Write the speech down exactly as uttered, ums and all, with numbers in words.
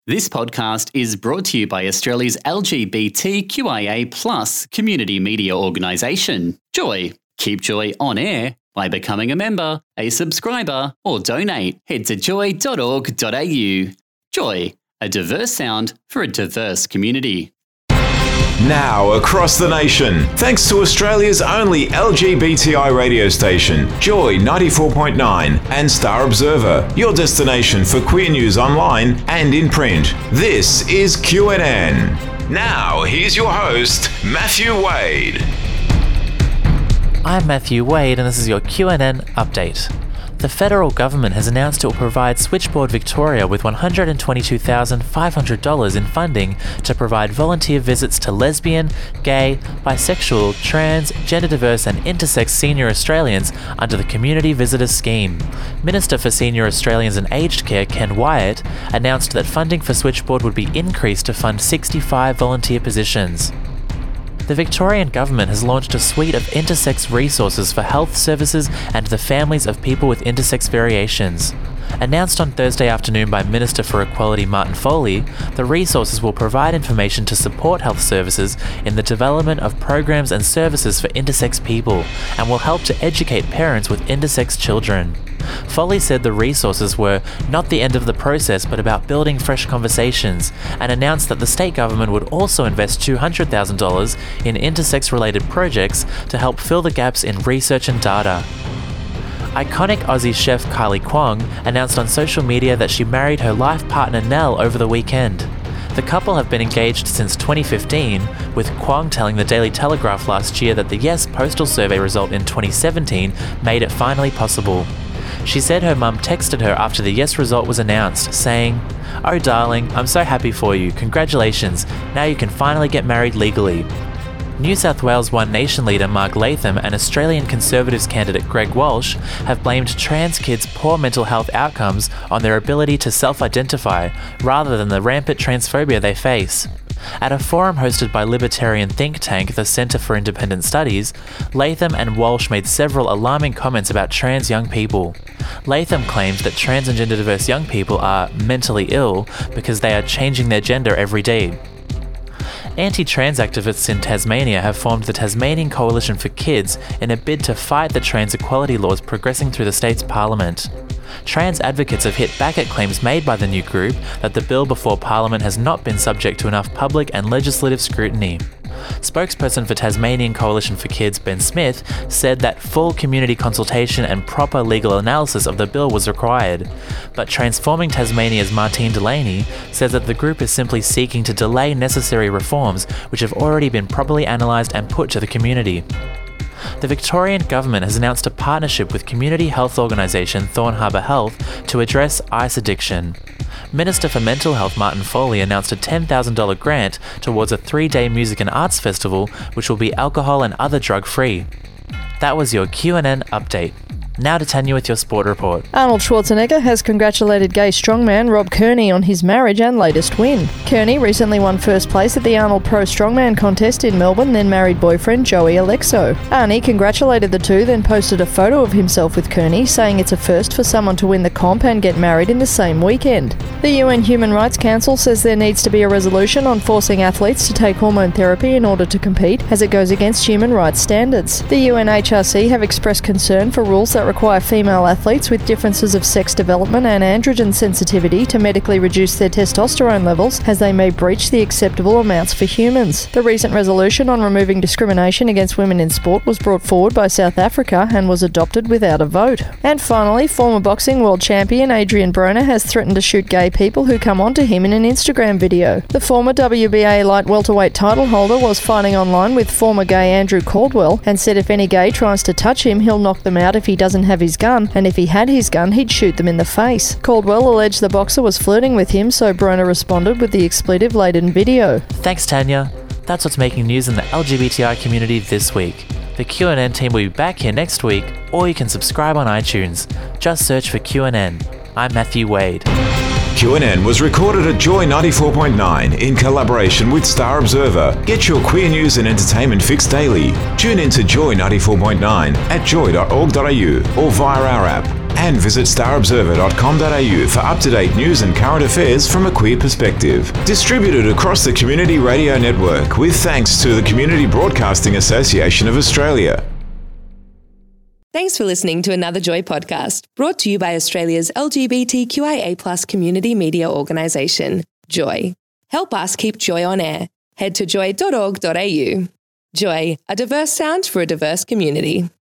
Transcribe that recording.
This podcast is brought to you by Australia's L G B T Q I A plus community media organisation, Joy. Keep Joy on air by becoming a member, a subscriber, or donate. Head to joy dot org dot a u. Joy, a diverse sound for a diverse community. Now across the nation, thanks to Australia's only L G B T I radio station, Joy ninety-four point nine and Star Observer, your destination for queer news online and in print. This is Q N N. Now, here's your host, Matthew Wade. I'm Matthew Wade and this is your Q N N update. The federal government has announced it will provide Switchboard Victoria with one hundred twenty-two thousand five hundred dollars in funding to provide volunteer visits to lesbian, gay, bisexual, trans, gender diverse and intersex senior Australians under the Community Visitor Scheme. Minister for Senior Australians and Aged Care Ken Wyatt announced that funding for Switchboard would be increased to fund sixty-five volunteer positions. The Victorian Government has launched a suite of intersex resources for health services and the families of people with intersex variations. Announced on Thursday afternoon by Minister for Equality Martin Foley, the resources will provide information to support health services in the development of programs and services for intersex people and will help to educate parents with intersex children. Foley said the resources were not the end of the process but about building fresh conversations, and announced that the state government would also invest two hundred thousand dollars in intersex-related projects to help fill the gaps in research and data. Iconic Aussie chef Kylie Kwong announced on social media that she married her life partner Nell over the weekend. The couple have been engaged since twenty fifteen, with Kwong telling the Daily Telegraph last year that the Yes postal survey result in twenty seventeen made it finally possible. She said her mum texted her after the Yes result was announced, saying, "Oh darling, I'm so happy for you, congratulations, now you can finally get married legally." New South Wales One Nation leader Mark Latham and Australian Conservatives candidate Greg Walsh have blamed trans kids' poor mental health outcomes on their ability to self-identify, rather than the rampant transphobia they face. At a forum hosted by libertarian think tank the Centre for Independent Studies, Latham and Walsh made several alarming comments about trans young people. Latham claimed that trans and gender diverse young people are mentally ill because they are changing their gender every day. Anti-trans activists in Tasmania have formed the Tasmanian Coalition for Kids in a bid to fight the trans equality laws progressing through the state's parliament. Trans advocates have hit back at claims made by the new group that the bill before Parliament has not been subject to enough public and legislative scrutiny. Spokesperson for Tasmanian Coalition for Kids, Ben Smith, said that full community consultation and proper legal analysis of the bill was required. But Transforming Tasmania's Martine Delaney says that the group is simply seeking to delay necessary reforms which have already been properly analysed and put to the community. The Victorian Government has announced a partnership with community health organisation Thorn Harbour Health to address ice addiction. Minister for Mental Health Martin Foley announced a ten thousand dollars grant towards a three-day music and arts festival which will be alcohol and other drug-free. That was your Q N N update. Now to Tanya with your sport report. Arnold Schwarzenegger has congratulated gay strongman Rob Kearney on his marriage and latest win. Kearney recently won first place at the Arnold Pro Strongman contest in Melbourne, then married boyfriend Joey Alexo. Arnie congratulated the two, then posted a photo of himself with Kearney, saying it's a first for someone to win the comp and get married in the same weekend. The U N Human Rights Council says there needs to be a resolution on forcing athletes to take hormone therapy in order to compete, as it goes against human rights standards. The U N H R C have expressed concern for rules that require female athletes with differences of sex development and androgen sensitivity to medically reduce their testosterone levels, as they may breach the acceptable amounts for humans. The recent resolution on removing discrimination against women in sport was brought forward by South Africa and was adopted without a vote. And finally, former boxing world champion Adrian Broner has threatened to shoot gay people who come onto him in an Instagram video. The former W B A light welterweight title holder was fighting online with former gay Andrew Caldwell and said if any gay tries to touch him, he'll knock them out if he doesn't have his gun, and if he had his gun, he'd shoot them in the face. Caldwell alleged the boxer was flirting with him, so Broner responded with the expletive-laden video. Thanks, Tanya. That's what's making news in the L G B T I community this week. The Q N N team will be back here next week, or you can subscribe on iTunes. Just search for Q N N. I'm Matthew Wade. Q N N was recorded at Joy ninety-four point nine in collaboration with Star Observer. Get your queer news and entertainment fix daily. Tune in to Joy ninety-four point nine at joy dot org dot a u or via our app. And visit star observer dot com dot a u for up-to-date news and current affairs from a queer perspective. Distributed across the Community Radio Network with thanks to the Community Broadcasting Association of Australia. Thanks for listening to another Joy podcast, brought to you by Australia's L G B T Q I A plus community media organisation, Joy. Help us keep Joy on air. Head to joy dot org dot a u. Joy, a diverse sound for a diverse community.